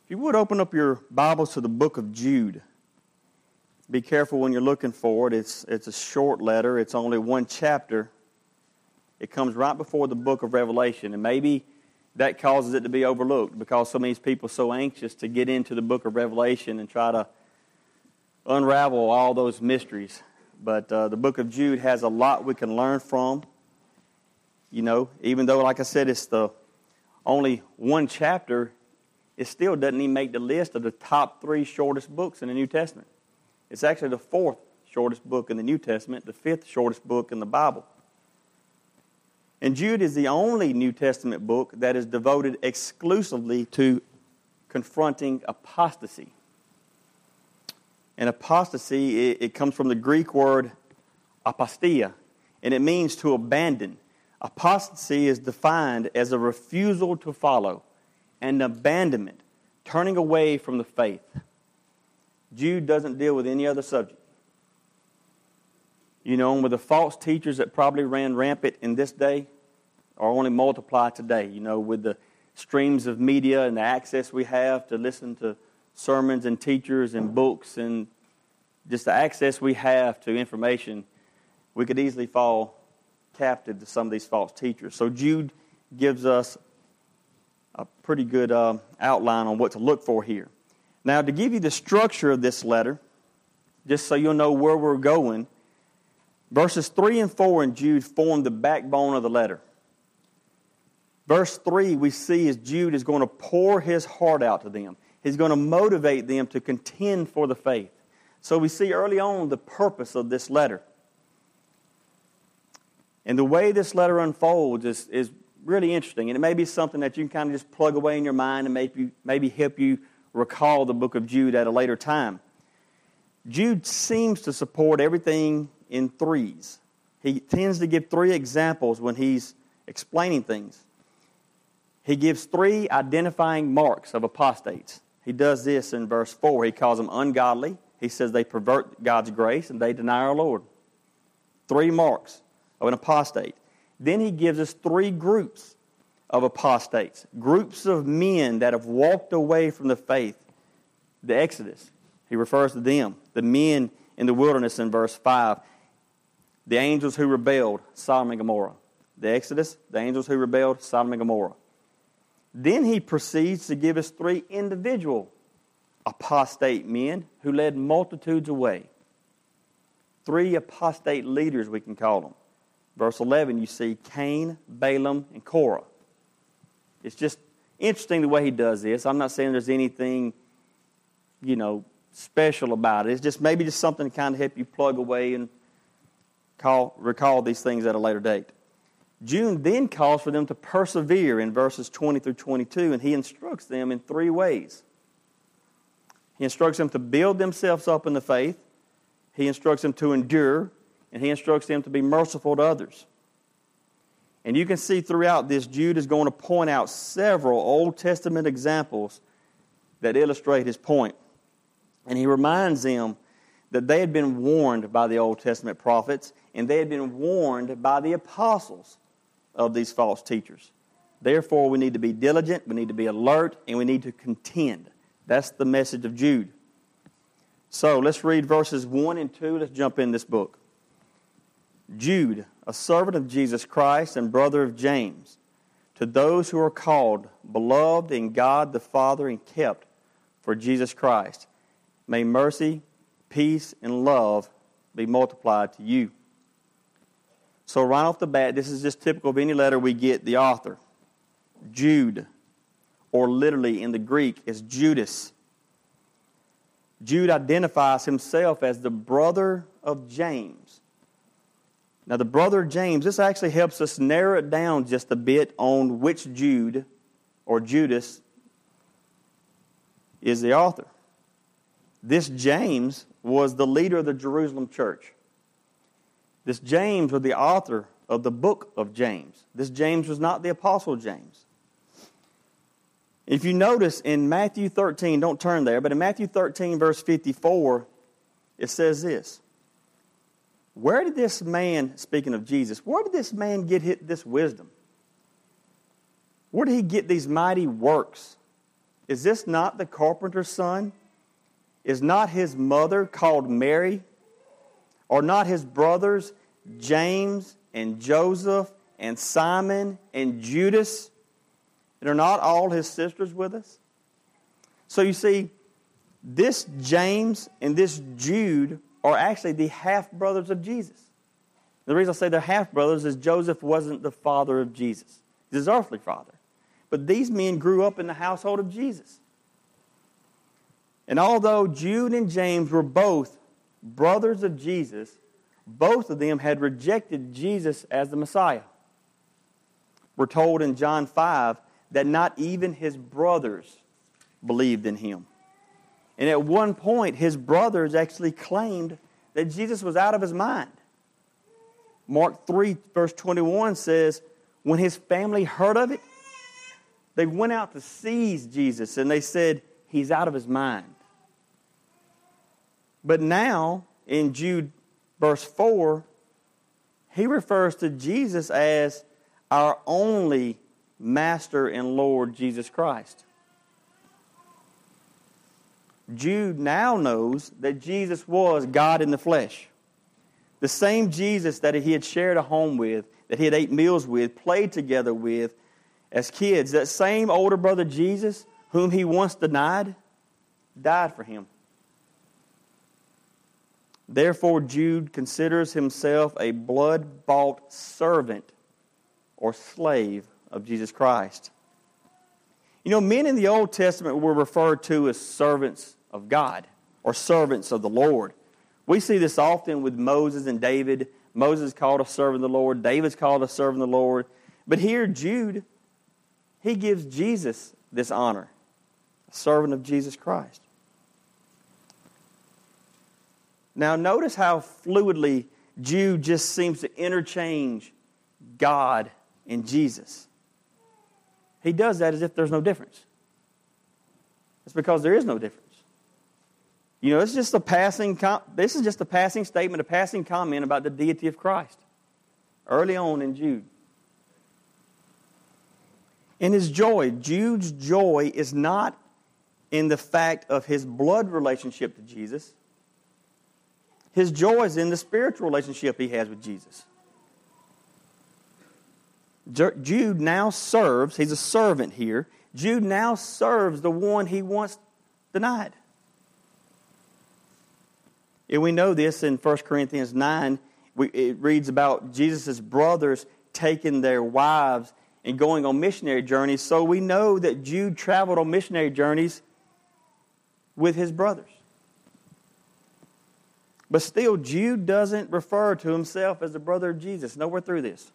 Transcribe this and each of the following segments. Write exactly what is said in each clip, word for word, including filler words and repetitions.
If you would open up your Bibles to the book of Jude. Be careful when you're looking for it. It's, it's a short letter. It's only one chapter. It comes right before the book of Revelation. And maybe that causes it to be overlooked because so many people are so anxious to get into the book of Revelation and try to unravel all those mysteries. But uh, the book of Jude has a lot we can learn from. You know, even though, like I said, it's the only one chapter, it still doesn't even make the list of the top three shortest books in the New Testament. It's actually the fourth shortest book in the New Testament, the fifth shortest book in the Bible. And Jude is the only New Testament book that is devoted exclusively to confronting apostasy. And apostasy, it, it comes from the Greek word apostia, and it means to abandon. Apostasy is defined as a refusal to follow, and abandonment, turning away from the faith. Jude doesn't deal with any other subject. You know, and with the false teachers that probably ran rampant in this day, or only multiply today, you know, with the streams of media and the access we have to listen to sermons and teachers and books and just the access we have to information, we could easily fall captive to some of these false teachers. So Jude gives us a pretty good uh, outline on what to look for here. Now, to give you the structure of this letter, just so you'll know where we're going, verses three and four in Jude form the backbone of the letter. Verse three we see is Jude is going to pour his heart out to them. He's going to motivate them to contend for the faith. So we see early on the purpose of this letter. And the way this letter unfolds is, is really interesting. And it may be something that you can kind of just plug away in your mind and maybe, maybe help you recall the book of Jude at a later time. Jude seems to support everything in threes. He tends to give three examples when he's explaining things. He gives three identifying marks of apostates. He does this in verse four. He calls them ungodly. He says they pervert God's grace and they deny our Lord. Three marks of an apostate. Then he gives us three groups of apostates. Groups of men that have walked away from the faith. The Exodus. He refers to them. The men in the wilderness in verse five. The angels who rebelled, Sodom and Gomorrah. The Exodus, the angels who rebelled, Sodom and Gomorrah. Then he proceeds to give us three individual apostate men who led multitudes away. Three apostate leaders, we can call them. Verse eleven, you see Cain, Balaam, and Korah. It's just interesting the way he does this. I'm not saying there's anything, you know, special about it. It's just maybe just something to kind of help you plug away and call, recall these things at a later date. Jude then calls for them to persevere in verses twenty through twenty-two, and he instructs them in three ways. He instructs them to build themselves up in the faith. He instructs them to endure. And he instructs them to be merciful to others. And you can see throughout this, Jude is going to point out several Old Testament examples that illustrate his point. And he reminds them that they had been warned by the Old Testament prophets, and they had been warned by the apostles of these false teachers. Therefore, we need to be diligent, we need to be alert, and we need to contend. That's the message of Jude. So, let's read verses one and two. Let's jump in this book. Jude, a servant of Jesus Christ and brother of James, to those who are called, beloved in God the Father and kept for Jesus Christ, may mercy, peace, and love be multiplied to you. So right off the bat, this is just typical of any letter we get the author. Jude, or literally in the Greek, is Judas. Jude identifies himself as the brother of James. Now, the brother of James, this actually helps us narrow it down just a bit on which Jude or Judas is the author. This James was the leader of the Jerusalem church. This James was the author of the book of James. This James was not the apostle James. If you notice in Matthew thirteen, don't turn there, but in Matthew thirteen, verse fifty-four, it says this. Where did this man, speaking of Jesus, where did this man get this wisdom? Where did he get these mighty works Is this not the carpenter's son? Is not his mother called Mary? Are not his brothers James and Joseph and Simon and Judas? And are not all his sisters with us? So you see, this James and this Jude are actually the half-brothers of Jesus. The reason I say they're half-brothers is Joseph wasn't the father of Jesus. He's his earthly father. But these men grew up in the household of Jesus. And although Jude and James were both brothers of Jesus, both of them had rejected Jesus as the Messiah. We're told in John five that not even his brothers believed in him. And at one point, his brothers actually claimed that Jesus was out of his mind. Mark three, verse twenty-one says, when his family heard of it, they went out to seize Jesus, and they said, he's out of his mind. But now, in Jude verse four, he refers to Jesus as our only Master and Lord Jesus Christ. Jude now knows that Jesus was God in the flesh. The same Jesus that he had shared a home with, that he had ate meals with, played together with as kids, that same older brother Jesus, whom he once denied, died for him. Therefore, Jude considers himself a blood-bought servant or slave of Jesus Christ. You know, men in the Old Testament were referred to as servants of God or servants of the Lord. We see this often with Moses and David. Moses is called a servant of the Lord. David's called a servant of the Lord. But here, Jude, he gives Jesus this honor, a servant of Jesus Christ. Now, notice how fluidly Jude just seems to interchange God and Jesus. He does that as if there's no difference. It's because there is no difference. You know, it's just a passing. Com- this is just a passing statement, a passing comment about the deity of Christ. Early on in Jude. In his joy, Jude's joy is not in the fact of his blood relationship to Jesus. His joy is in the spiritual relationship he has with Jesus. Jude now serves, he's a servant here. Jude now serves the one he once denied. And we know this in First Corinthians nine. We, it reads about Jesus' brothers taking their wives and going on missionary journeys. So we know that Jude traveled on missionary journeys with his brothers. But still, Jude doesn't refer to himself as the brother of Jesus. Nowhere through this.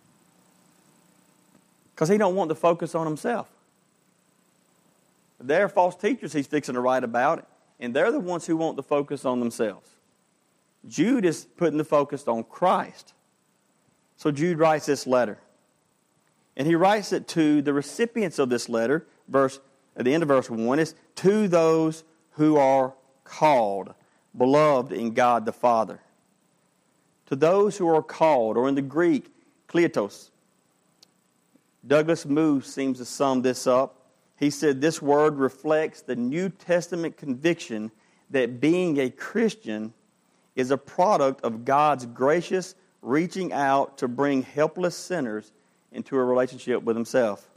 Because he don't want to focus on himself. There are false teachers he's fixing to write about, and they're the ones who want to focus on themselves. Jude is putting the focus on Christ. So Jude writes this letter. And he writes it to the recipients of this letter. Verse at the end of verse one is, to those who are called, beloved in God the Father. To those who are called, or in the Greek, kletos. Douglas Moo seems to sum this up. He said this word reflects the New Testament conviction that being a Christian is a product of God's gracious reaching out to bring helpless sinners into a relationship with himself.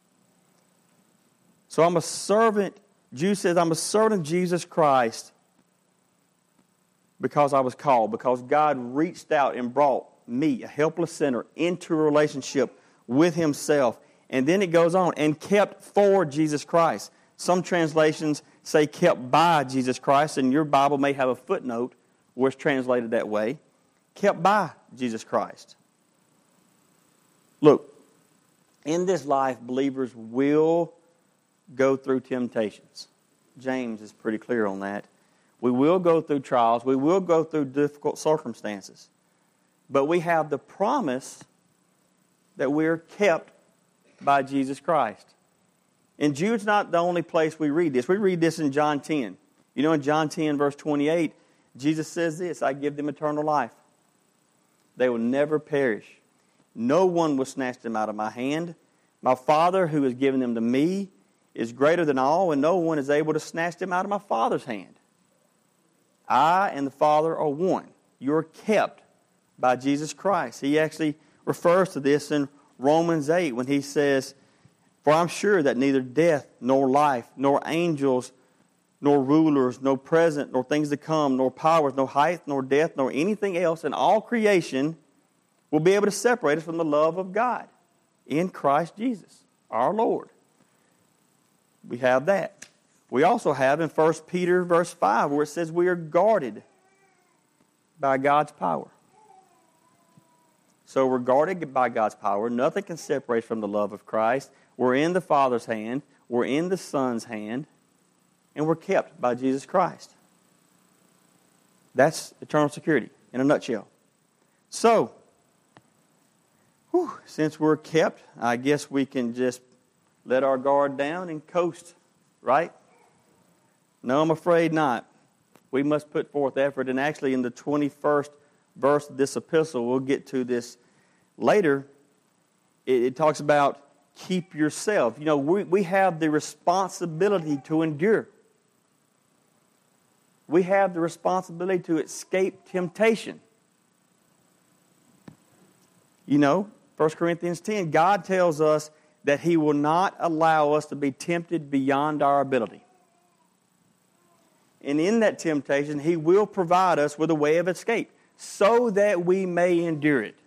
So I'm a servant, Jude says, I'm a servant of Jesus Christ because I was called, because God reached out and brought me, a helpless sinner, into a relationship with himself. And then it goes on, and kept for Jesus Christ. Some translations say kept by Jesus Christ, and your Bible may have a footnote where it's translated that way. Kept by Jesus Christ. Look, in this life, believers will go through temptations. James is pretty clear on that. We will go through trials. We will go through difficult circumstances. But we have the promise that we're kept by Jesus Christ. And Jude's not the only place we read this. We read this in John ten. You know, in John ten, verse twenty-eight, Jesus says this, I give them eternal life. They will never perish. No one will snatch them out of my hand. My Father, who has given them to me, is greater than all, and no one is able to snatch them out of my Father's hand. I and the Father are one. You're kept by Jesus Christ. He actually refers to this in Romans eight when he says, for I'm sure that neither death, nor life, nor angels, nor rulers, nor present, nor things to come, nor powers, nor height, nor depth, nor anything else in all creation will be able to separate us from the love of God in Christ Jesus, our Lord. We have that. We also have in First Peter verse five where it says we are guarded by God's power. So we're guarded by God's power. Nothing can separate us from the love of Christ. We're in the Father's hand. We're in the Son's hand. And we're kept by Jesus Christ. That's eternal security in a nutshell. So, whew, since we're kept, I guess we can just let our guard down and coast, right? No, I'm afraid not. We must put forth effort. And actually in the twenty-first verse of this epistle, we'll get to this later, it, it talks about keep yourself. You know, we, we have the responsibility to endure. We have the responsibility to escape temptation. You know, First Corinthians ten, God tells us that He will not allow us to be tempted beyond our ability. And in that temptation, He will provide us with a way of escape so that we may endure it.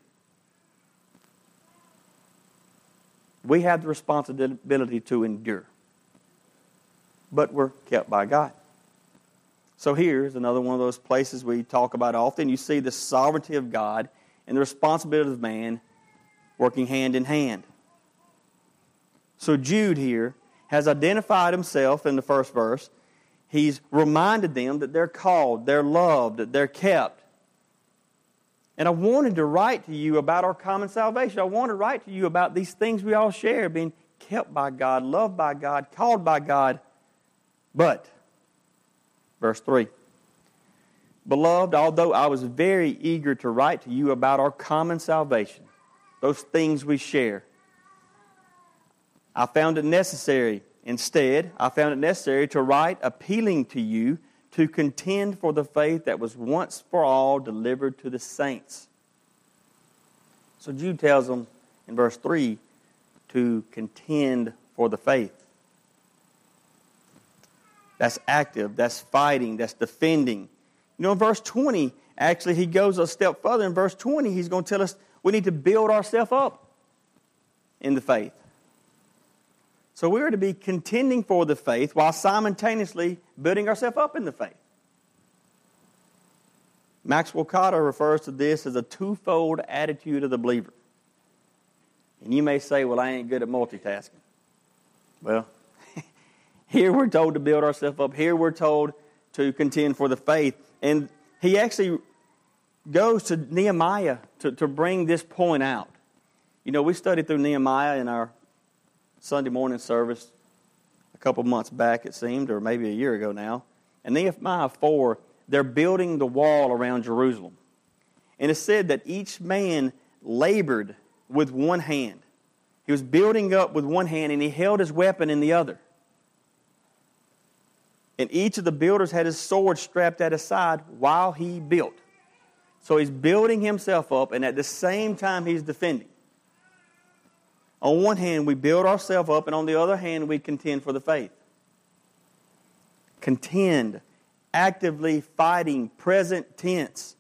We have the responsibility to endure. But we're kept by God. So here's another one of those places we talk about often. You see the sovereignty of God and the responsibility of man working hand in hand. So Jude here has identified himself in the first verse. He's reminded them that they're called, they're loved, that they're kept. And I wanted to write to you about our common salvation. I want to write to you about these things we all share, being kept by God, loved by God, called by God. But, verse three, beloved, although I was very eager to write to you about our common salvation, those things we share, I found it necessary, instead, I found it necessary to write appealing to you to contend for the faith that was once for all delivered to the saints. So Jude tells them in verse three to contend for the faith. That's active, that's fighting, that's defending. You know, in verse twenty, actually he goes a step further. In verse twenty, he's going to tell us we need to build ourselves up in the faith. So we are to be contending for the faith while simultaneously building ourselves up in the faith. Max Lucado refers to this as a twofold attitude of the believer. And you may say, well, I ain't good at multitasking. Well, here we're told to build ourselves up. Here we're told to contend for the faith. And he actually goes to Nehemiah to, to bring this point out. You know, we studied through Nehemiah in our Sunday morning service a couple months back, it seemed, or maybe a year ago now. And Nehemiah four, they're building the wall around Jerusalem. And it said that each man labored with one hand. He was building up with one hand, and he held his weapon in the other. And each of the builders had his sword strapped at his side while he built. So he's building himself up, and at the same time he's defending. On one hand, we build ourselves up, and on the other hand, we contend for the faith. Contend, actively fighting, present tense,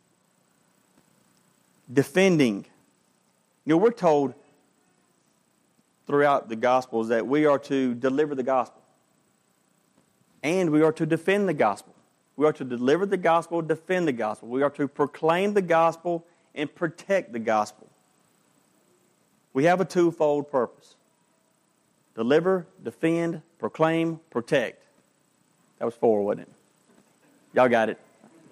defending. You know, we're told throughout the Gospels that we are to deliver the gospel. And we are to defend the gospel. We are to deliver the gospel, defend the gospel. We are to proclaim the gospel and protect the gospel. We have a twofold purpose. Deliver, defend, proclaim, protect. That was four, wasn't it? Y'all got it.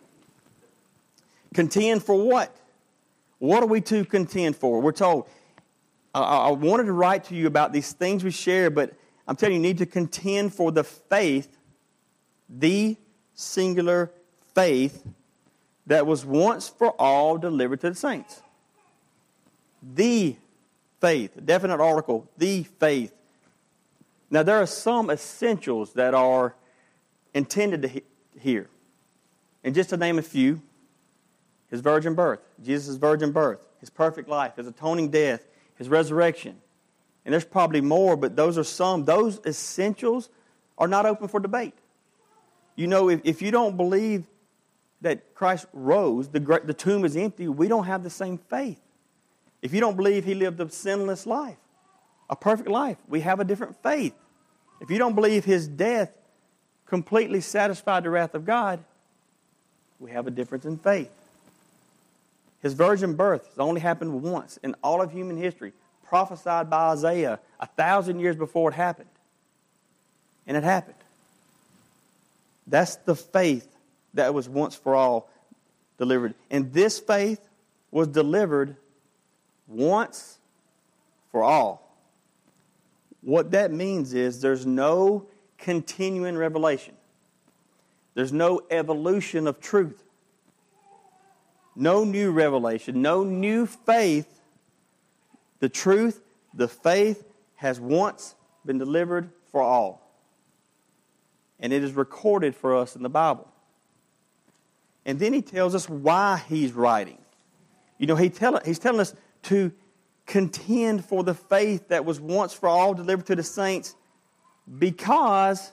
Contend for what? What are we to contend for? We're told, I, I wanted to write to you about these things we share, but I'm telling you, you need to contend for the faith, the singular faith that was once for all delivered to the saints. The faith, definite article, the faith. Now, there are some essentials that are intended to he- hear. And just to name a few, his virgin birth, Jesus' virgin birth, his perfect life, his atoning death, his resurrection. And there's probably more, but those are some. Those essentials are not open for debate. You know, if, if you don't believe that Christ rose, the, the tomb is empty, we don't have the same faith. If you don't believe he lived a sinless life, a perfect life, we have a different faith. If you don't believe his death completely satisfied the wrath of God, we have a difference in faith. His virgin birth has only happened once in all of human history, prophesied by Isaiah a thousand years before it happened. And it happened. That's the faith that was once for all delivered. And this faith was delivered once for all. What that means is there's no continuing revelation. There's no evolution of truth. No new revelation, no new faith. The truth, the faith has once been delivered for all. And it is recorded for us in the Bible. And then he tells us why he's writing. You know, he tell, he's telling us to contend for the faith that was once for all delivered to the saints because,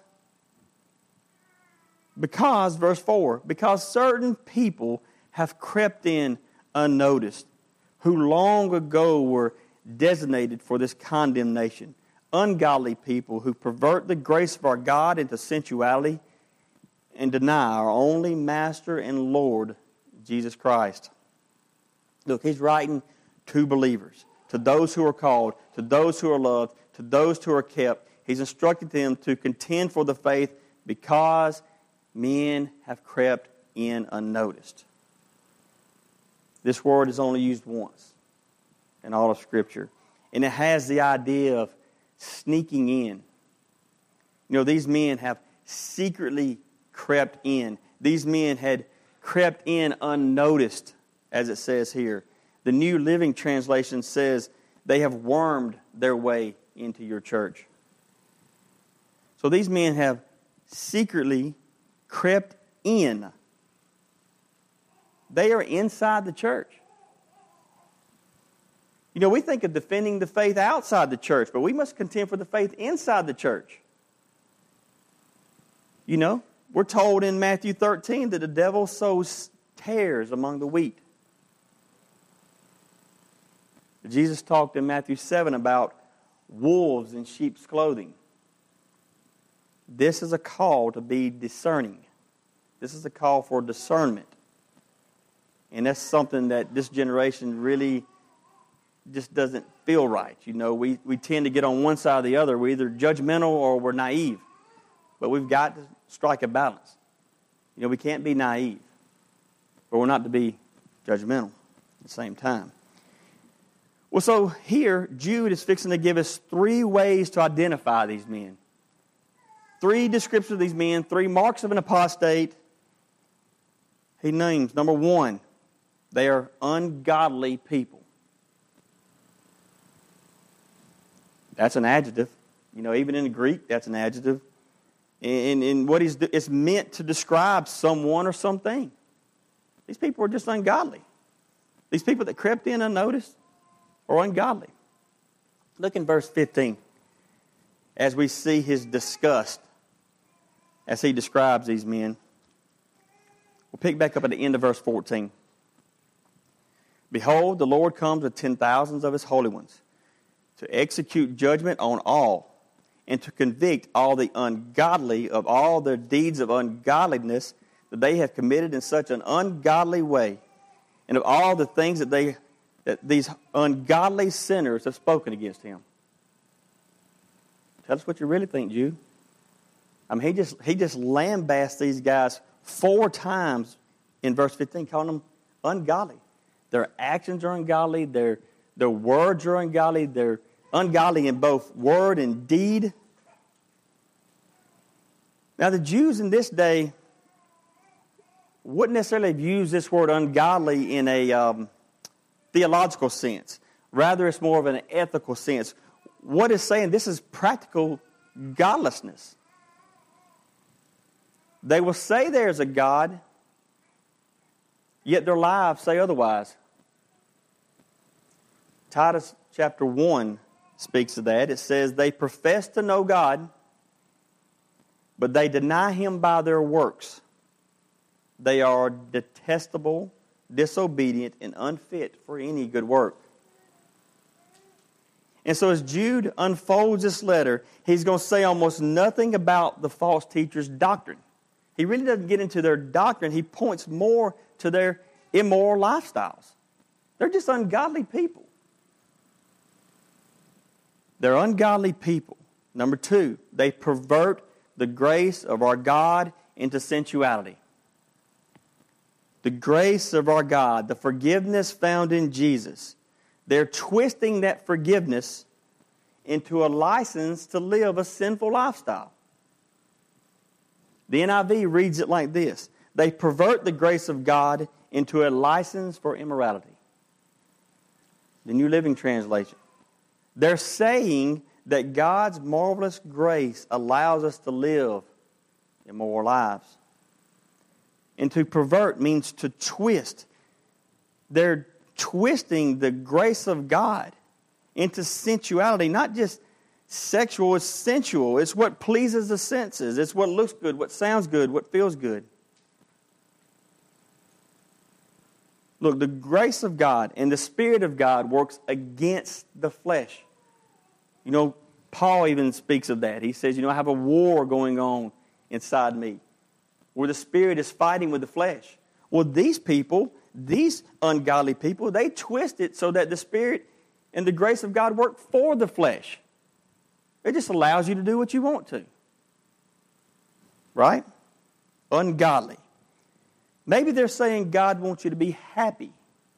because, verse four, because certain people have crept in unnoticed, who long ago were designated for this condemnation. Ungodly people who pervert the grace of our God into sensuality and deny our only Master and Lord, Jesus Christ. Look, he's writing to believers, to those who are called, to those who are loved, to those who are kept. He's instructed them to contend for the faith because men have crept in unnoticed. This word is only used once in all of Scripture. And it has the idea of sneaking in. You know, these men have secretly crept in. These men had crept in unnoticed, as it says here. The New Living Translation says they have wormed their way into your church. So these men have secretly crept in. They are inside the church. You know, we think of defending the faith outside the church, but we must contend for the faith inside the church. You know, we're told in Matthew thirteen that the devil sows tares among the wheat. Jesus talked in Matthew seven about wolves in sheep's clothing. This is a call to be discerning. This is a call for discernment. And that's something that this generation really just doesn't feel right. You know, we, we tend to get on one side or the other. We're either judgmental or we're naive. But we've got to strike a balance. You know, we can't be naive, but we're not to be judgmental at the same time. Well, so here, Jude is fixing to give us three ways to identify these men. Three descriptions of these men, three marks of an apostate. He names, number one, they are ungodly people. That's an adjective. You know, even in the Greek, that's an adjective. And, and what he's, it's meant to describe someone or something. These people are just ungodly. These people that crept in unnoticed are ungodly. Look in verse fifteen as we see his disgust as he describes these men. We'll pick back up at the end of verse fourteen. Behold, the Lord comes with ten thousands of his holy ones to execute judgment on all and to convict all the ungodly of all their deeds of ungodliness that they have committed in such an ungodly way, and of all the things that they that these ungodly sinners have spoken against him. Tell us what you really think, Jude. I mean, he just he just lambasted these guys four times in verse fifteen, calling them ungodly. Their actions are ungodly. Their their words are ungodly. They're ungodly in both word and deed. Now, the Jews in this day wouldn't necessarily have used this word ungodly in a um, theological sense. Rather, it's more of an ethical sense. What it's saying, this is practical godlessness. They will say there's a God, yet their lives say otherwise. Titus chapter one speaks of that. It says, they profess to know God, but they deny Him by their works. They are detestable, disobedient, and unfit for any good work. And so as Jude unfolds this letter, he's going to say almost nothing about the false teachers' doctrine. He really doesn't get into their doctrine. He points more to their immoral lifestyles. They're just ungodly people. They're ungodly people. Number two, they pervert the grace of our God into sensuality. The grace of our God, the forgiveness found in Jesus, they're twisting that forgiveness into a license to live a sinful lifestyle. The N I V reads it like this. They pervert the grace of God into a license for immorality. The New Living Translation. They're saying that God's marvelous grace allows us to live immoral lives. And to pervert means to twist. They're twisting the grace of God into sensuality, not just sexual, it's sensual. It's what pleases the senses. It's what looks good, what sounds good, what feels good. Look, the grace of God and the Spirit of God works against the flesh. You know, Paul even speaks of that. He says, you know, I have a war going on inside me where the Spirit is fighting with the flesh. Well, these people, these ungodly people, they twist it so that the Spirit and the grace of God work for the flesh. It just allows you to do what you want to. Right? Ungodly. Maybe they're saying God wants you to be happy.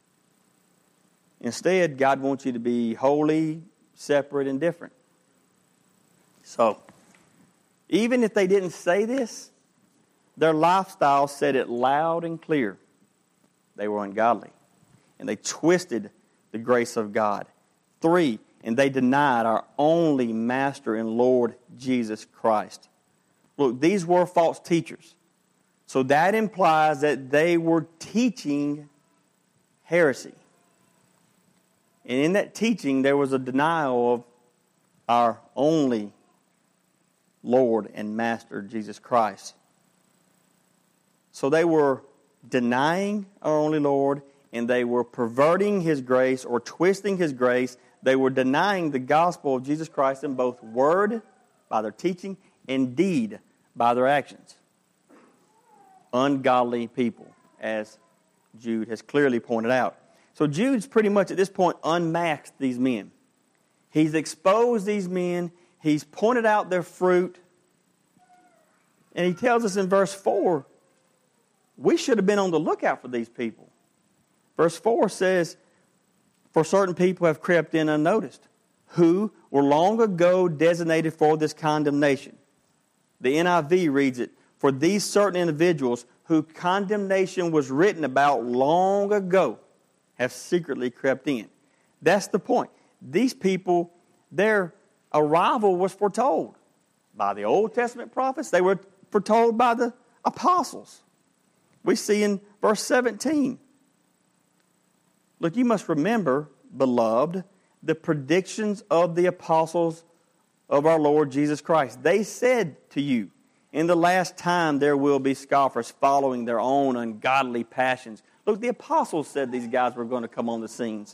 Instead, God wants you to be holy, separate, and different. So, even if they didn't say this, their lifestyle said it loud and clear. They were ungodly. And they twisted the grace of God. Three, and they denied our only Master and Lord Jesus Christ. Look, these were false teachers. So that implies that they were teaching heresy. And in that teaching, there was a denial of our only Lord and Master, Jesus Christ. So they were denying our only Lord, and they were perverting His grace or twisting His grace. They were denying the gospel of Jesus Christ in both word, by their teaching, and deed, by their actions. Ungodly people, as Jude has clearly pointed out. So Jude's pretty much at this point unmasked these men. He's exposed these men. He's pointed out their fruit. And he tells us in verse four, we should have been on the lookout for these people. Verse four says, for certain people have crept in unnoticed, who were long ago designated for this condemnation. The N I V reads it, for these certain individuals whose condemnation was written about long ago have secretly crept in. That's the point. These people, their arrival was foretold by the Old Testament prophets. They were foretold by the apostles. We see in verse seventeen. Look, you must remember, beloved, the predictions of the apostles of our Lord Jesus Christ. They said to you, in the last time there will be scoffers following their own ungodly passions. Look, the apostles said these guys were going to come on the scenes.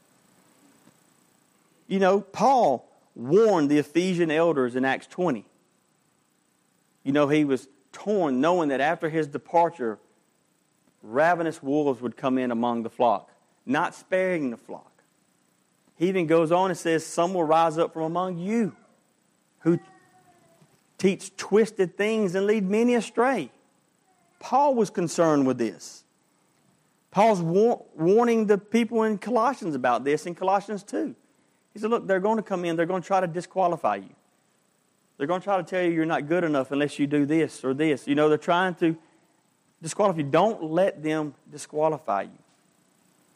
You know, Paul warned the Ephesian elders in Acts twenty. You know, he was torn knowing that after his departure, ravenous wolves would come in among the flock, not sparing the flock. He even goes on and says, some will rise up from among you who teach twisted things and lead many astray. Paul was concerned with this. Paul's war- warning the people in Colossians about this in Colossians two. He said, look, they're going to come in. They're going to try to disqualify you. They're going to try to tell you you're not good enough unless you do this or this. You know, they're trying to disqualify you. Don't let them disqualify you.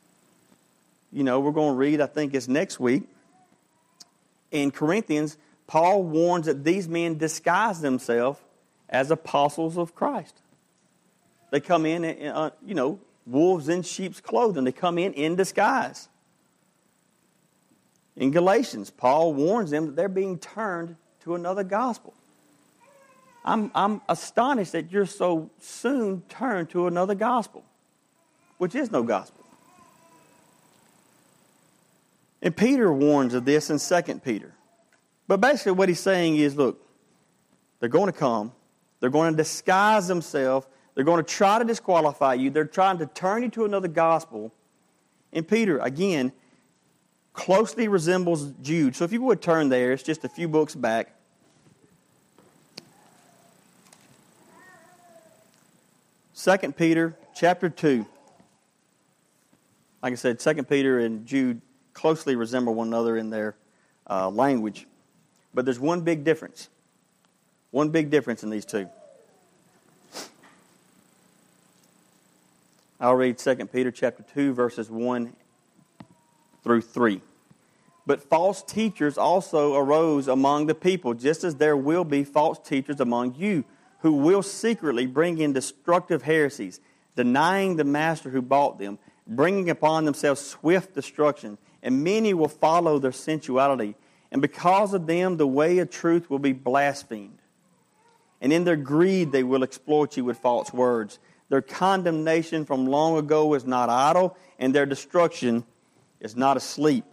You know, we're going to read, I think it's next week, in Corinthians, Paul warns that these men disguise themselves as apostles of Christ. They come in, uh, you know, wolves in sheep's clothing. They come in in disguise. In Galatians, Paul warns them that they're being turned to another gospel. I'm, I'm astonished that you're so soon turned to another gospel, which is no gospel. And Peter warns of this in Second Peter. But basically what he's saying is, look, they're going to come. They're going to disguise themselves. They're going to try to disqualify you. They're trying to turn you to another gospel. And Peter, again, closely resembles Jude. So if you would turn there, it's just a few books back. Second Peter chapter two. Like I said, Second Peter and Jude closely resemble one another in their uh, language. But there's one big difference. One big difference in these two. I'll read Second Peter chapter two, verses one through three. But false teachers also arose among the people, just as there will be false teachers among you, who will secretly bring in destructive heresies, denying the master who bought them, bringing upon themselves swift destruction. And many will follow their sensuality. And because of them, the way of truth will be blasphemed. And in their greed, they will exploit you with false words. Their condemnation from long ago is not idle, and their destruction is not asleep.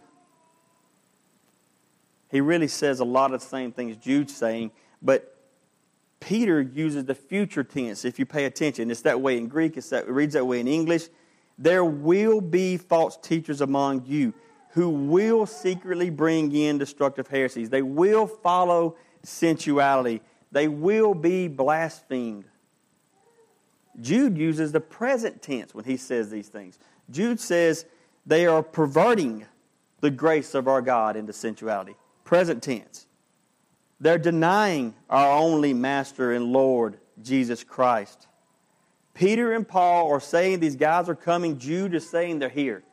He really says a lot of the same things Jude's saying, but Peter uses the future tense, if you pay attention. It's that way in Greek, it's that, it reads that way in English. There will be false teachers among you who will secretly bring in destructive heresies. They will follow sensuality. They will be blasphemed. Jude uses the present tense when he says these things. Jude says they are perverting the grace of our God into sensuality. Present tense. They're denying our only Master and Lord, Jesus Christ. Peter and Paul are saying these guys are coming. Jude is saying they're here.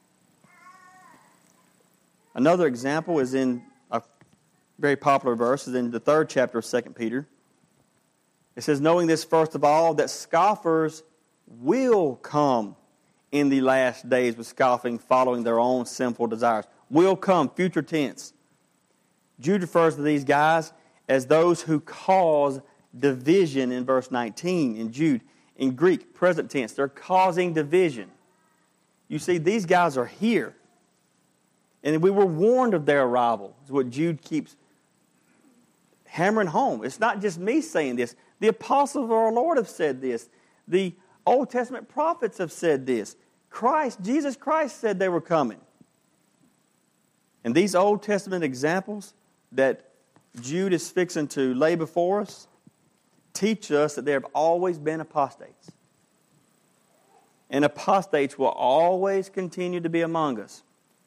Another example is in a very popular verse, is in the third chapter of Second Peter. It says, knowing this first of all, that scoffers will come in the last days with scoffing, following their own sinful desires. Will come, future tense. Jude refers to these guys as those who cause division in verse nineteen in Jude. In Greek, present tense, they're causing division. You see, these guys are here. And we were warned of their arrival, is what Jude keeps hammering home. It's not just me saying this. The apostles of our Lord have said this. The Old Testament prophets have said this. Christ, Jesus Christ said they were coming. And these Old Testament examples that Jude is fixing to lay before us teach us that there have always been apostates. And apostates will always continue to be among us.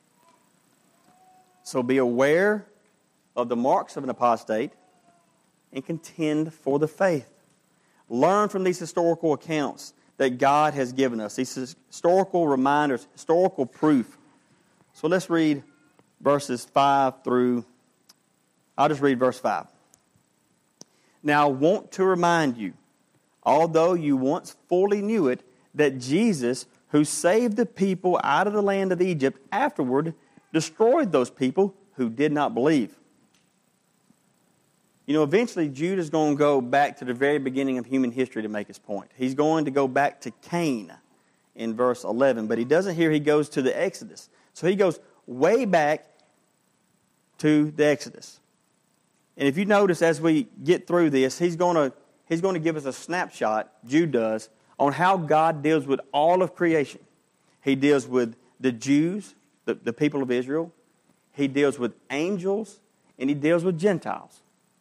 So be aware of the marks of an apostate and contend for the faith. Learn from these historical accounts that God has given us, these historical reminders, historical proof. So let's read verses five through, I'll just read verse five. Now I want to remind you, although you once fully knew it, that Jesus, who saved the people out of the land of Egypt, afterward destroyed those people who did not believe. You know, eventually Jude is going to go back to the very beginning of human history to make his point. He's going to go back to Cain in verse eleven, but he doesn't here. He goes to the Exodus. So he goes way back to the Exodus. And if you notice as we get through this, he's going to he's going to give us a snapshot, Jude does, on how God deals with all of creation. He deals with the Jews, the, the people of Israel. He deals with angels, and he deals with Gentiles.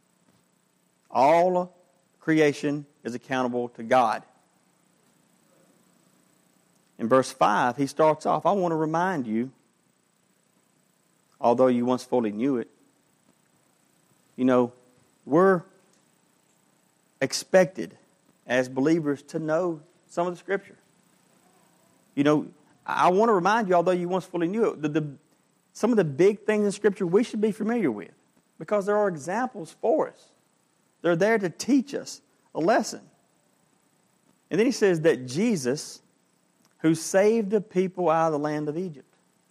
All creation is accountable to God. In verse five, he starts off, I want to remind you, although you once fully knew it, you know, we're expected as believers to know some of the Scripture. You know, I want to remind you, although you once fully knew it, the, the, some of the big things in Scripture we should be familiar with. because there are examples for us. They're there to teach us a lesson. And then he says that Jesus, who saved the people out of the land of Egypt.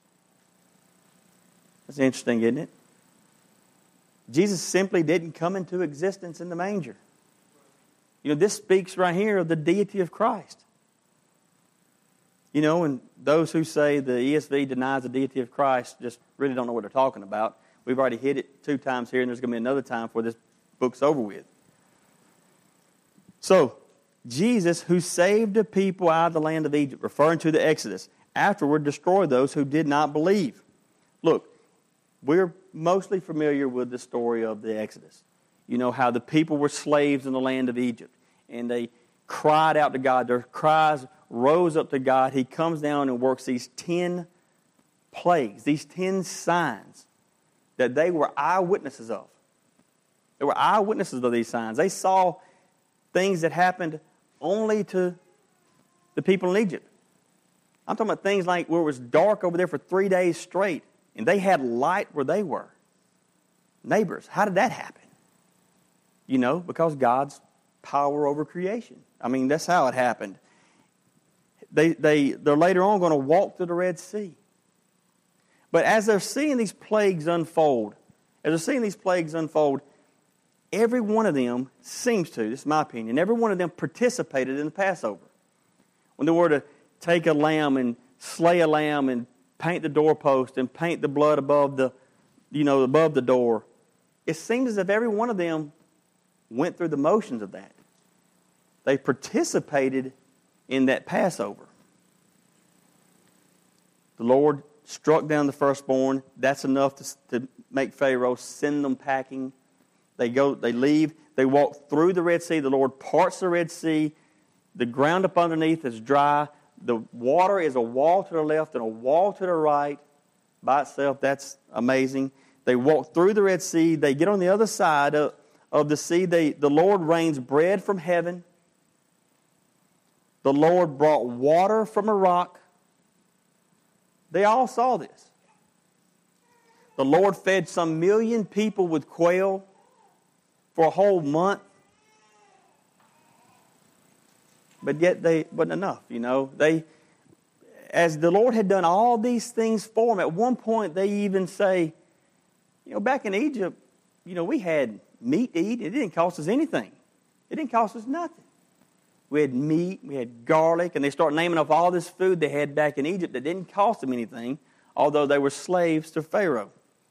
That's interesting, isn't it? Jesus simply didn't come into existence in the manger. You know, this speaks right here of the deity of Christ. You know, and those who say the E S V denies the deity of Christ just really don't know what they're talking about. We've already hit it two times here, and there's going to be another time before this book's over with. So, Jesus, who saved the people out of the land of Egypt, referring to the Exodus, afterward destroyed those who did not believe. Look, we're mostly familiar with the story of the Exodus. You know how the people were slaves in the land of Egypt, and they cried out to God. Their cries rose up to God. He comes down and works these ten plagues, these ten signs that they were eyewitnesses of. They were eyewitnesses of these signs. They saw things that happened only to the people in Egypt. I'm talking about things like where it was dark over there for three days straight, and they had light where they were. Neighbors, how did that happen? You know, because God's power over creation. I mean, that's how it happened. They, they, they're later on going to walk through the Red Sea. But as they're seeing these plagues unfold, as they're seeing these plagues unfold, every one of them seems to, this is my opinion, every one of them participated in the Passover. When they were to take a lamb and slay a lamb and paint the doorpost and paint the blood above the, you know, above the door, it seems as if every one of them went through the motions of that. They participated in that Passover. The Lord struck down the firstborn. That's enough to, to make Pharaoh send them packing. They go, they leave. They walk through the Red Sea. The Lord parts the Red Sea. The ground up underneath is dry. The water is a wall to the left and a wall to the right by itself. That's amazing. They walk through the Red Sea. They get on the other side of, of the sea. They, the Lord rains bread from heaven. The Lord brought water from a rock. They all saw this. The Lord fed some million people with quail for a whole month. But yet they wasn't enough, you know. They, as the Lord had done all these things for them, at one point they even say, you know, back in Egypt, you know, we had meat to eat. It didn't cost us anything. It didn't cost us nothing. We had meat, we had garlic, and they start naming off all this food they had back in Egypt that didn't cost them anything, although they were slaves to Pharaoh.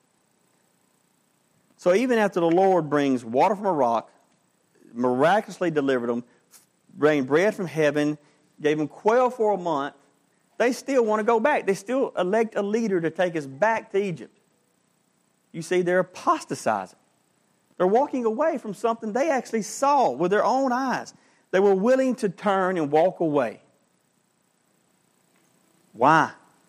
So even after the Lord brings water from a rock, miraculously delivered them, rained bread from heaven, gave them quail for a month, they still want to go back. They still elect a leader to take us back to Egypt. You see, they're apostatizing. They're walking away from something they actually saw with their own eyes. They were willing to turn and walk away. Why?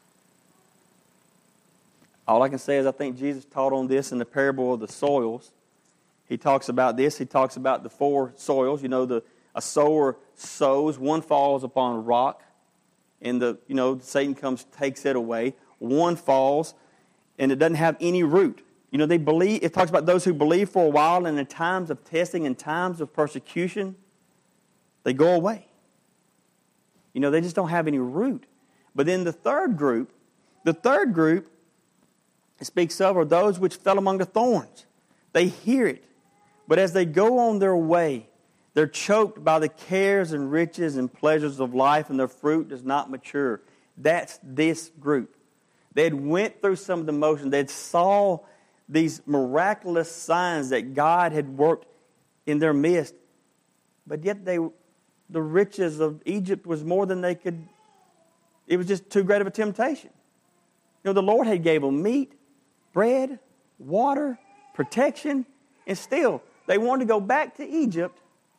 All I can say is I think Jesus taught on this in the parable of the soils. He talks about this. He talks about the four soils. You know, the a sower sows. One falls upon rock, and the you know Satan comes, takes it away. One falls, and it doesn't have any root. You know, they believe. It talks about those who believe for a while, and in times of testing, in times of persecution, they go away. You know, they just don't have any root. But then the third group, the third group, it speaks of are those which fell among the thorns. They hear it, but as they go on their way, they're choked by the cares and riches and pleasures of life, and their fruit does not mature. That's this group. They had went through some of the motions. They had saw these miraculous signs that God had worked in their midst, but yet they, the riches of Egypt was more than they could. It was just too great of a temptation. You know, the Lord had gave them meat, bread, water, protection, and still they wanted to go back to Egypt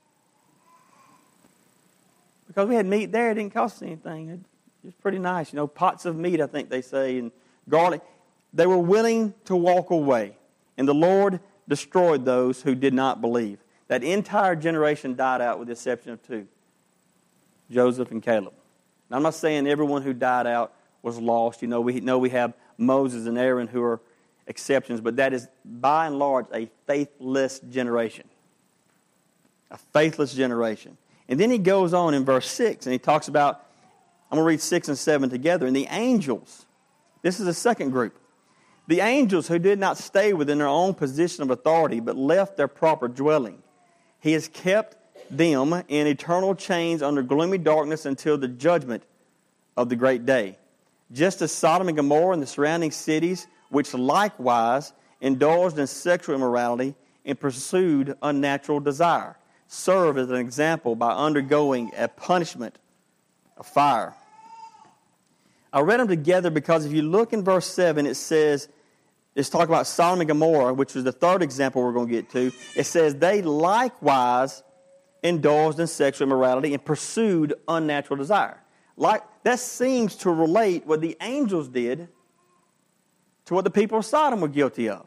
because we had meat there. It didn't cost us anything. It was pretty nice. You know, pots of meat, I think they say, and garlic. They were willing to walk away, and the Lord destroyed those who did not believe. That entire generation died out with the exception of two, Joseph and Caleb. Now, I'm not saying everyone who died out was lost. You know, we know we have Moses and Aaron who are exceptions, but that is by and large a faithless generation. A faithless generation. And then he goes on in verse six, and he talks about, I'm going to read six and seven together. And the angels, this is the second group. The angels who did not stay within their own position of authority, but left their proper dwelling. He has kept them in eternal chains under gloomy darkness until the judgment of the great day. Just as Sodom and Gomorrah and the surrounding cities, which likewise indulged in sexual immorality and pursued unnatural desire, serve as an example by undergoing a punishment of fire. I read them together because if you look in verse seven, it says, it's talking about Sodom and Gomorrah, which is the third example we're going to get to. It says, they likewise indulged in sexual immorality and pursued unnatural desire. Like that seems to relate what the angels did to what the people of Sodom were guilty of.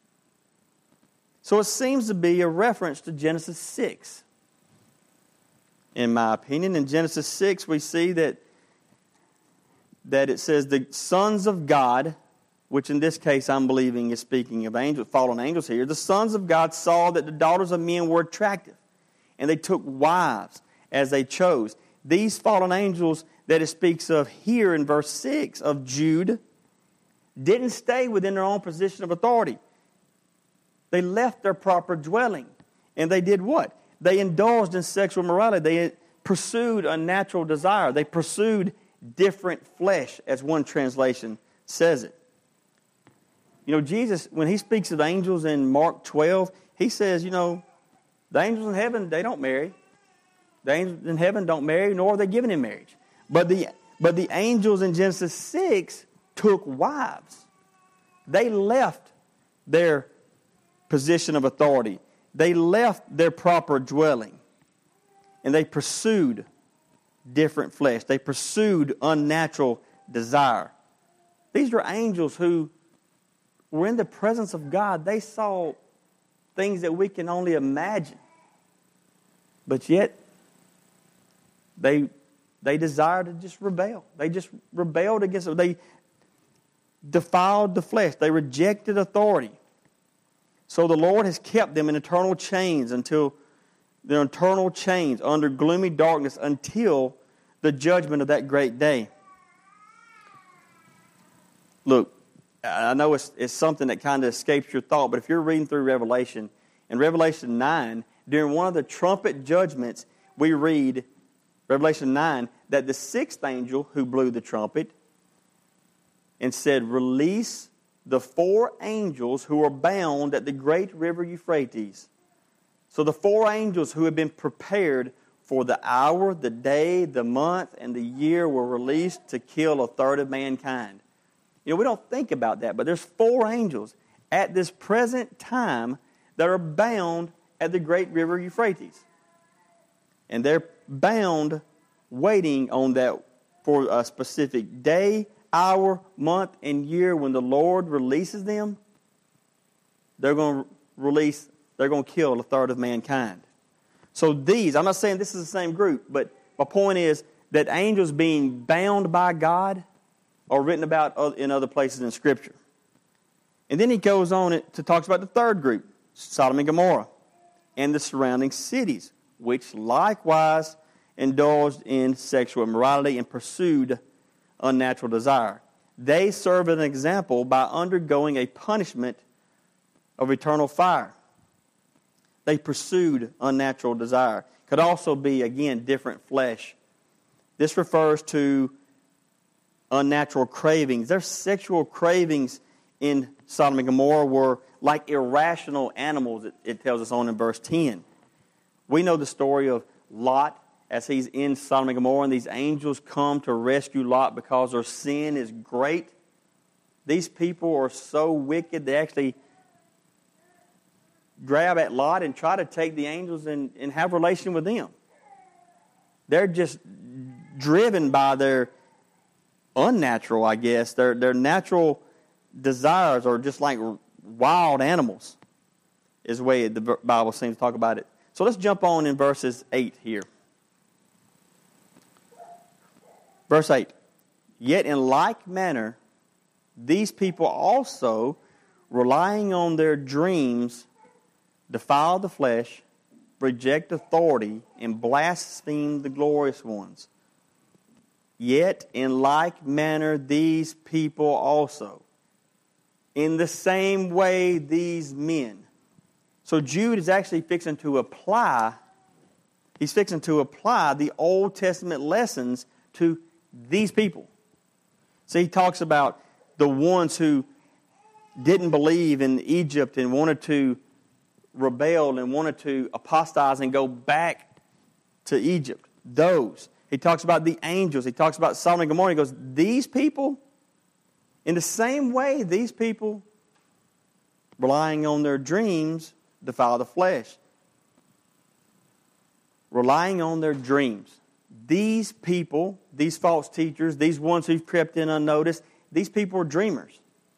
So it seems to be a reference to Genesis six. In my opinion, in Genesis six, we see that, that it says the sons of God, which in this case I'm believing is speaking of angels, fallen angels here. The sons of God saw that the daughters of men were attractive, and they took wives as they chose. These fallen angels that it speaks of here in verse six of Jude didn't stay within their own position of authority. They left their proper dwelling. And they did what? They indulged in sexual immorality. They pursued unnatural desire. They pursued different flesh, as one translation says it. You know, Jesus, when he speaks of angels in Mark twelve, he says, you know, the angels in heaven, they don't marry. The angels in heaven don't marry, nor are they given in marriage. But the, but the angels in Genesis six took wives. They left their position of authority. They left their proper dwelling. And they pursued different flesh. They pursued unnatural desire. These are angels who were in the presence of God. They saw things that we can only imagine. But yet, they they desired to just rebel. They just rebelled against it. They defiled the flesh. They rejected authority. So the Lord has kept them in eternal chains until their eternal chains under gloomy darkness until the judgment of that great day. Look, I know it's, it's something that kind of escapes your thought, but if you're reading through Revelation, in Revelation nine, during one of the trumpet judgments, we read, Revelation nine, that the sixth angel who blew the trumpet and said, release the four angels who are bound at the great river Euphrates. So the four angels who had been prepared for the hour, the day, the month, and the year were released to kill a third of mankind. You know, we don't think about that, but there's four angels at this present time that are bound at the great river Euphrates. And they're bound waiting on that for a specific day, hour, month, and year when the Lord releases them. They're going to release, they're going to kill a third of mankind. So these, I'm not saying this is the same group, but my point is that angels being bound by God are written about in other places in Scripture. And then he goes on to talk about the third group, Sodom and Gomorrah, and the surrounding cities, which likewise indulged in sexual immorality and pursued unnatural desire. They serve as an example by undergoing a punishment of eternal fire. They pursued unnatural desire. Could also be, again, different flesh. This refers to unnatural cravings. Their sexual cravings in Sodom and Gomorrah were like irrational animals, it, it tells us on in verse ten. We know the story of Lot as he's in Sodom and Gomorrah, and these angels come to rescue Lot because their sin is great. These people are so wicked, they actually grab at Lot and try to take the angels and, and have relation with them. They're just driven by their unnatural, I guess. Their, their natural desires are just like wild animals, is the way the Bible seems to talk about it. So let's jump on in verses eight here. Verse eight. Yet in like manner, these people also relying on their dreams, defile the flesh, reject authority, and blaspheme the glorious ones. Yet in like manner these people also. In the same way these men. So Jude is actually fixing to apply, he's fixing to apply the Old Testament lessons to these people. So he talks about the ones who didn't believe in Egypt and wanted to rebel and wanted to apostatize and go back to Egypt. Those. He talks about the angels. He talks about Sodom and Gomorrah. He goes, these people, in the same way, these people, relying on their dreams, defile the flesh. Relying on their dreams. These people, these false teachers, these ones who've crept in unnoticed, these people are dreamers.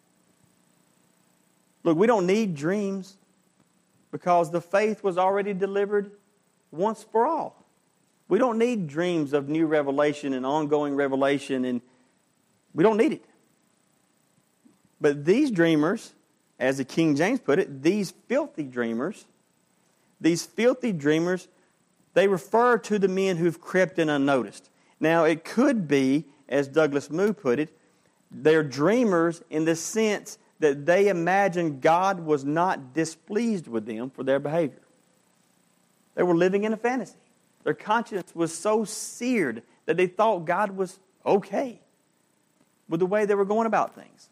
Look, we don't need dreams because the faith was already delivered once for all. We don't need dreams of new revelation and ongoing revelation, and we don't need it. But these dreamers, as the King James put it, these filthy dreamers, these filthy dreamers, they refer to the men who've crept in unnoticed. Now, it could be, as Douglas Moo put it, they're dreamers in the sense that they imagine God was not displeased with them for their behavior. They were living in a fantasy. Their conscience was so seared that they thought God was okay with the way they were going about things.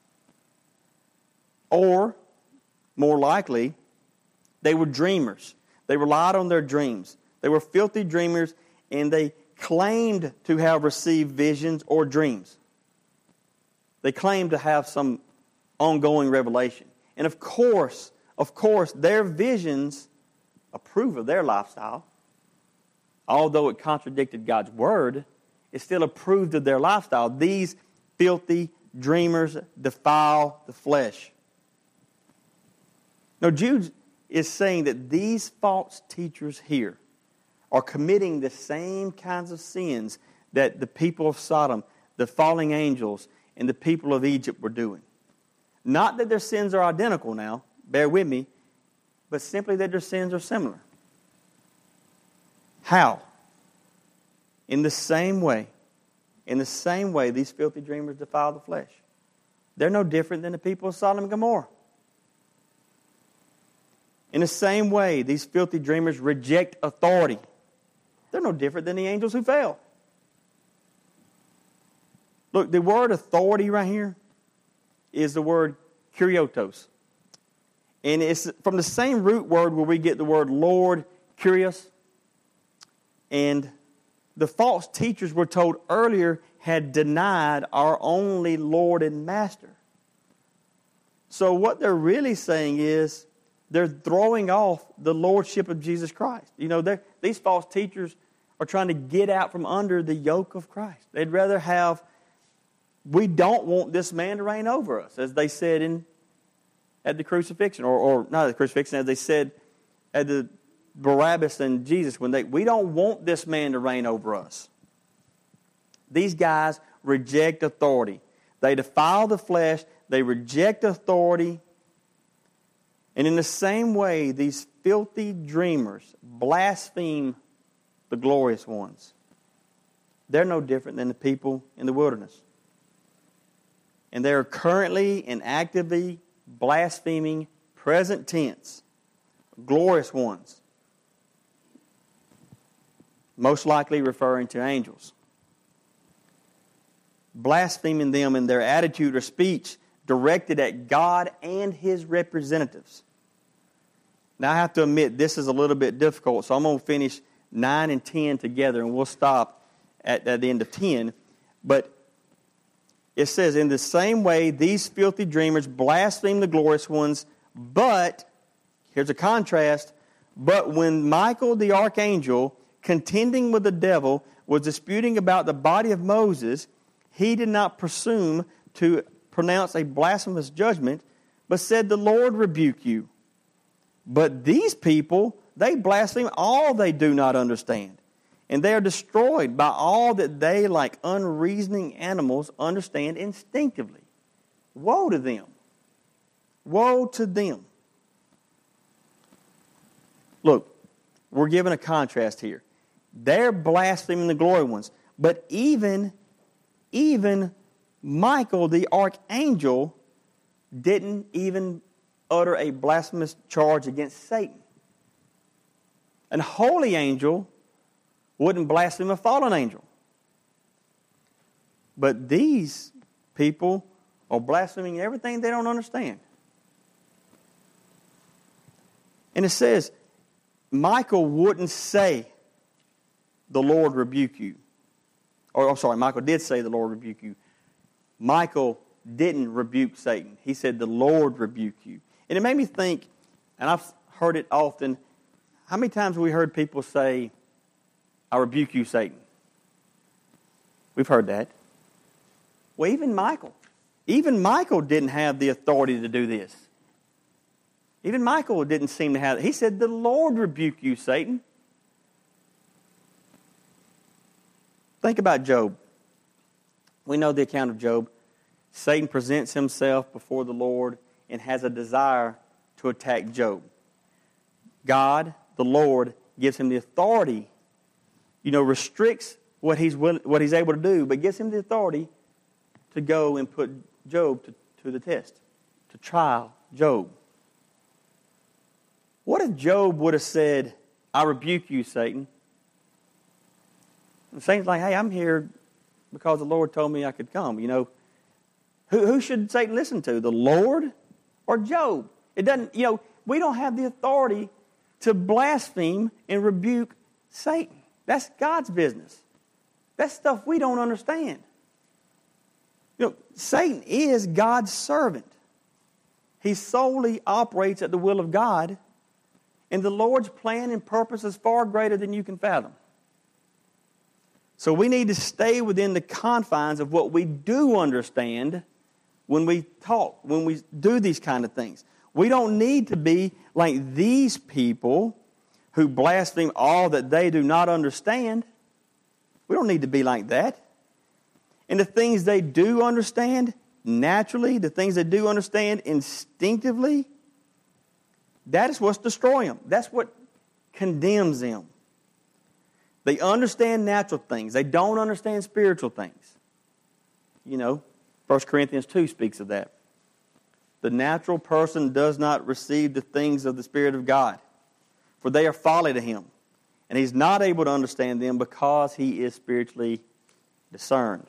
Or, more likely, they were dreamers. They relied on their dreams. They were filthy dreamers, and they claimed to have received visions or dreams. They claimed to have some ongoing revelation. And of course, of course, their visions approve of their lifestyle. Although it contradicted God's word, it still approved of their lifestyle. These filthy dreamers defile the flesh. Now, Jude is saying that these false teachers here are committing the same kinds of sins that the people of Sodom, the falling angels, and the people of Egypt were doing. Not that their sins are identical now, bear with me, but simply that their sins are similar. How? In the same way, in the same way these filthy dreamers defile the flesh. They're no different than the people of Sodom and Gomorrah. In the same way, these filthy dreamers reject authority. They're no different than the angels who fell. Look, the word authority right here is the word kuriotos. And it's from the same root word where we get the word Lord, kurios. And the false teachers we're told earlier had denied our only Lord and Master. So what they're really saying is they're throwing off the lordship of Jesus Christ. You know, these false teachers are trying to get out from under the yoke of Christ. They'd rather have, we don't want this man to reign over us, as they said in at the crucifixion, or, or not at the crucifixion, as they said at the Barabbas and Jesus, when they, we don't want this man to reign over us. These guys reject authority. They defile the flesh. They reject authority. And in the same way, these filthy dreamers blaspheme the glorious ones. They're no different than the people in the wilderness. And they are currently and actively blaspheming, present tense, glorious ones. Most likely referring to angels. Blaspheming them in their attitude or speech directed at God and His representatives. Now I have to admit this is a little bit difficult, so I'm going to finish nine and ten together and we'll stop at, at the end of ten. But it says, in the same way, these filthy dreamers blaspheme the glorious ones, but, here's a contrast, but when Michael the archangel, contending with the devil, was disputing about the body of Moses, he did not presume to pronounce a blasphemous judgment, but said, the Lord rebuke you. But these people, they blaspheme all they do not understand. And they are destroyed by all that they, like unreasoning animals, understand instinctively. Woe to them! Woe to them. Look, we're given a contrast here. They're blaspheming the glory ones. But even, even Michael, the archangel, didn't even utter a blasphemous charge against Satan. An holy angel wouldn't blaspheme a fallen angel. But these people are blaspheming everything they don't understand. And it says, Michael wouldn't say, the Lord rebuke you. Or, I'm sorry, Michael did say, the Lord rebuke you. Michael didn't rebuke Satan. He said, the Lord rebuke you. And it made me think, and I've heard it often, how many times have we heard people say, I rebuke you, Satan? We've heard that. Well, even Michael. Even Michael didn't have the authority to do this. Even Michael didn't seem to have it. He said, the Lord rebuke you, Satan. Think about Job. We know the account of Job. Satan presents himself before the Lord and has a desire to attack Job. God, the Lord, gives him the authority, you know, restricts what he's willing, what he's able to do, but gives him the authority to go and put Job to, to the test, to trial Job. What if Job would have said, I rebuke you, Satan? And Satan's like, hey, I'm here because the Lord told me I could come. You know, who, who should Satan listen to, the Lord or Job? It doesn't, you know, we don't have the authority to blaspheme and rebuke Satan. That's God's business. That's stuff we don't understand. You know, Satan is God's servant. He solely operates at the will of God, and the Lord's plan and purpose is far greater than you can fathom. So we need to stay within the confines of what we do understand when we talk, when we do these kind of things. We don't need to be like these people who blaspheme all that they do not understand. We don't need to be like that. And the things they do understand naturally, the things they do understand instinctively, that is what's destroying them. That's what condemns them. They understand natural things. They don't understand spiritual things. You know, First Corinthians two speaks of that. The natural person does not receive the things of the Spirit of God, for they are folly to him, and he's not able to understand them because he is spiritually discerned.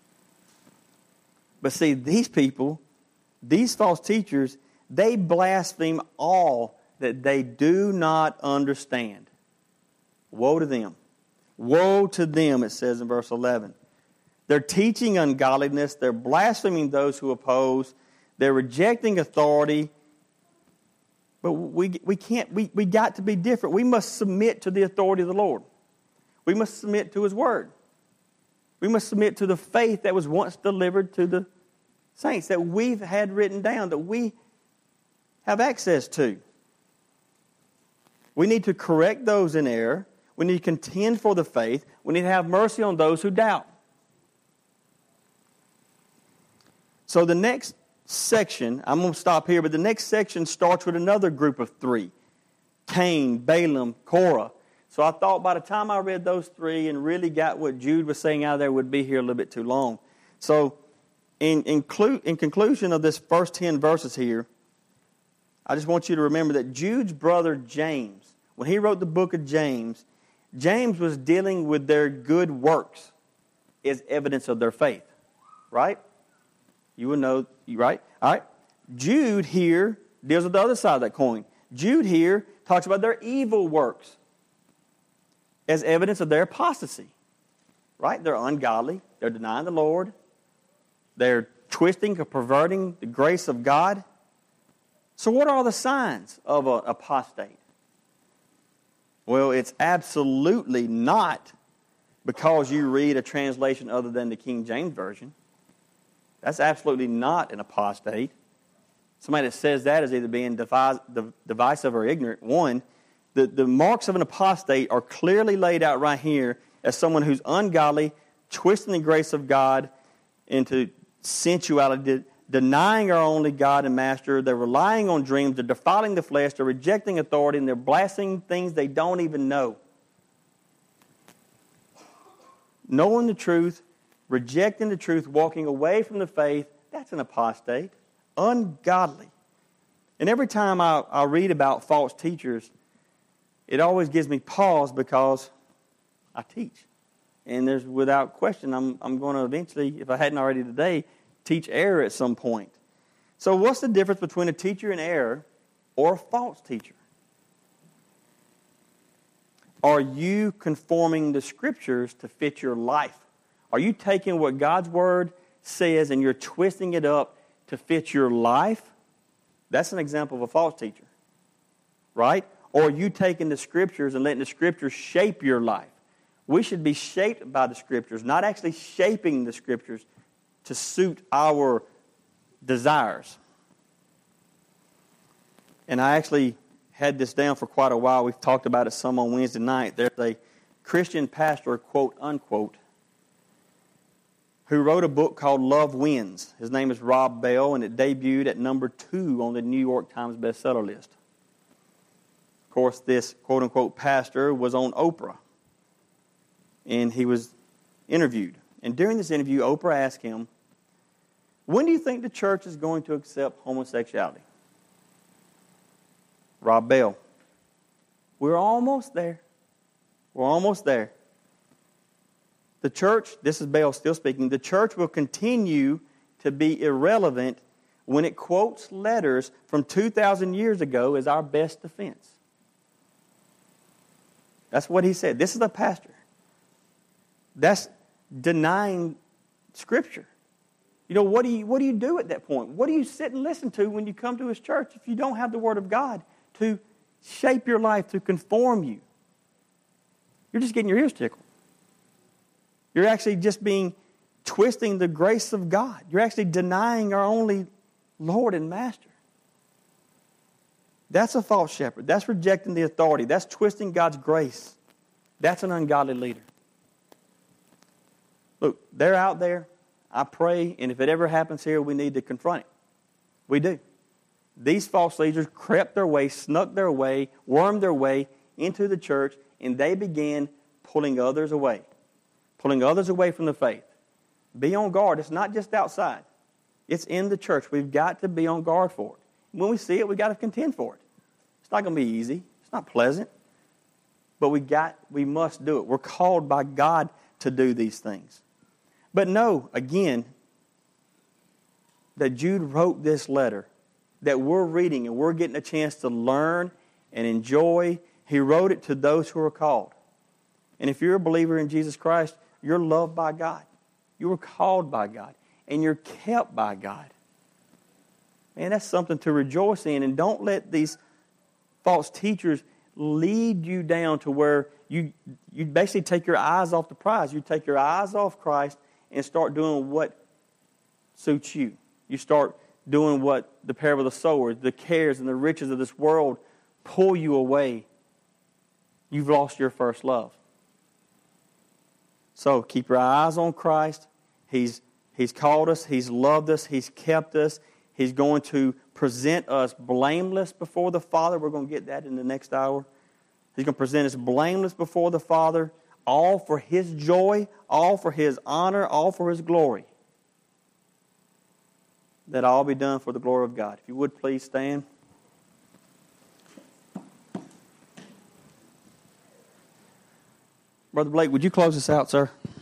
But see, these people, these false teachers, they blaspheme all that they do not understand. Woe to them. Woe to them, it says in verse eleven. They're teaching ungodliness. They're blaspheming those who oppose. They're rejecting authority. But we, we can't, we, we got to be different. We must submit to the authority of the Lord. We must submit to His Word. We must submit to the faith that was once delivered to the saints, that we've had written down, that we have access to. We need to correct those in error. We need to contend for the faith. We need to have mercy on those who doubt. So the next section, I'm going to stop here, but the next section starts with another group of three. Cain, Balaam, Korah. So I thought by the time I read those three and really got what Jude was saying out there, would be here a little bit too long. So in, in, clu- in conclusion of this first ten verses here, I just want you to remember that Jude's brother James, when he wrote the book of James, James was dealing with their good works as evidence of their faith. Right? You will know, right? All right. Jude here deals with the other side of that coin. Jude here talks about their evil works as evidence of their apostasy. Right? They're ungodly. They're denying the Lord. They're twisting or perverting the grace of God. So what are the signs of an apostate? Well, it's absolutely not because you read a translation other than the King James Version. That's absolutely not an apostate. Somebody that says that is either being divisive or ignorant. One, the, the marks of an apostate are clearly laid out right here as someone who's ungodly, twisting the grace of God into sensuality, denying our only God and Master. They're relying on dreams. They're defiling the flesh. They're rejecting authority. And they're blaspheming things they don't even know. Knowing the truth, rejecting the truth, walking away from the faith, that's an apostate. Ungodly. And every time I, I read about false teachers, it always gives me pause because I teach. And there's, without question, I'm, I'm going to eventually, if I hadn't already today, teach error at some point. So what's the difference between a teacher in error or a false teacher? Are you conforming the Scriptures to fit your life? Are you taking what God's Word says and you're twisting it up to fit your life? That's an example of a false teacher, right? Or are you taking the Scriptures and letting the Scriptures shape your life? We should be shaped by the Scriptures, not actually shaping the Scriptures to suit our desires. And I actually had this down for quite a while. We've talked about it some on Wednesday night. There's a Christian pastor, quote unquote, who wrote a book called Love Wins. His name is Rob Bell, and it debuted at number two on the New York Times bestseller list. Of course, this quote unquote pastor was on Oprah, and he was interviewed. And during this interview, Oprah asked him, when do you think the church is going to accept homosexuality? Rob Bell, we're almost there. We're almost there. The church, this is Bell still speaking, the church will continue to be irrelevant when it quotes letters from two thousand years ago as our best defense. That's what he said. This is a pastor. That's denying Scripture. You know, what do you, what do you do at that point? What do you sit and listen to when you come to His church if you don't have the Word of God to shape your life, to conform you? You're just getting your ears tickled. You're actually just being, twisting the grace of God. You're actually denying our only Lord and Master. That's a false shepherd. That's rejecting the authority. That's twisting God's grace. That's an ungodly leader. Look, they're out there. I pray, and if it ever happens here, we need to confront it. We do. These false leaders crept their way, snuck their way, wormed their way into the church, and they began pulling others away. Pulling others away from the faith. Be on guard. It's not just outside. It's in the church. We've got to be on guard for it. When we see it, we've got to contend for it. It's not going to be easy. It's not pleasant. But we got, we must do it. We're called by God to do these things. But know, again, that Jude wrote this letter that we're reading and we're getting a chance to learn and enjoy. He wrote it to those who are called. And if you're a believer in Jesus Christ, you're loved by God. You were called by God. And you're kept by God. Man, that's something to rejoice in. And don't let these false teachers lead you down to where you, you basically take your eyes off the prize. You take your eyes off Christ and start doing what suits you. You start doing what the parable of the sower, the cares and the riches of this world pull you away. You've lost your first love. So keep your eyes on Christ. He's, he's called us. He's loved us. He's kept us. He's going to present us blameless before the Father. We're going to get that in the next hour. He's going to present us blameless before the Father, all for His joy, all for His honor, all for His glory. That all be done for the glory of God. If you would please stand. Brother Blake, would you close us out, sir?